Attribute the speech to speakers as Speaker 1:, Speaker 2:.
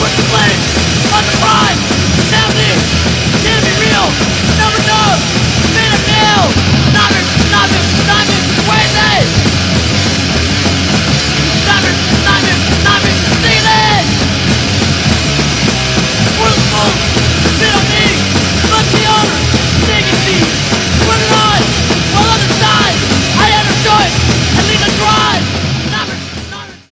Speaker 1: What's the blame? On the crime! It's happening! Can't be real!